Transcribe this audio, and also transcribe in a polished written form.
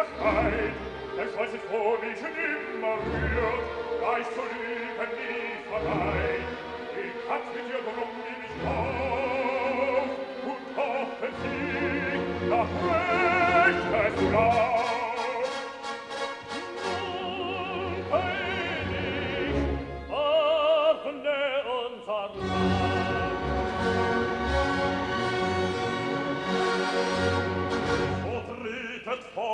Streit, der Schweiß ist vor mich immer rührt, da ich zu lügen nicht verleiht. Ich hab's mit ihr drum nicht auf, und hoffe sie nach rechtes Lauf. Nun, König, öffne unser Reich.